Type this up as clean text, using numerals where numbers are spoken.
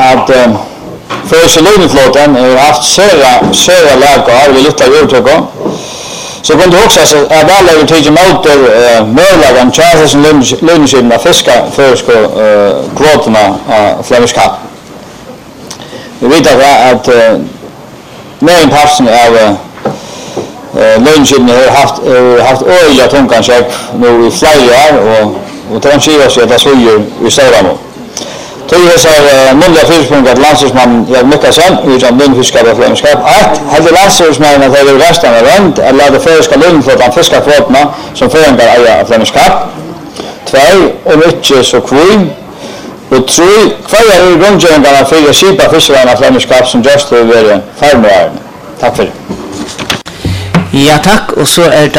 at för lögneflåten har haft sera lägar vi lite uttryck. Så kan du också att alla över till motor möjligen chanser som lönnskilden av fiska för kvoterna Flemish Cup. Vi vet att main passion av lönnskilden har haft öliga tunkancheck nu i flera år och transiera sig att svåger i Söramo. Tog så många fiskpunkter att landsmannen jag mycket sen utan lönnfiskare och Flemish Cup. Hade landsmannen att det är resten av runt eller det förska lönnflottan fiskakvoterna som förändrar alla Flemish Cup. 2 och mycket så kvin. Och 3 kvar är grundgängarna för skipa fiskarna Flemish Cup som just över farmar. Tack för det. Ja tack och så är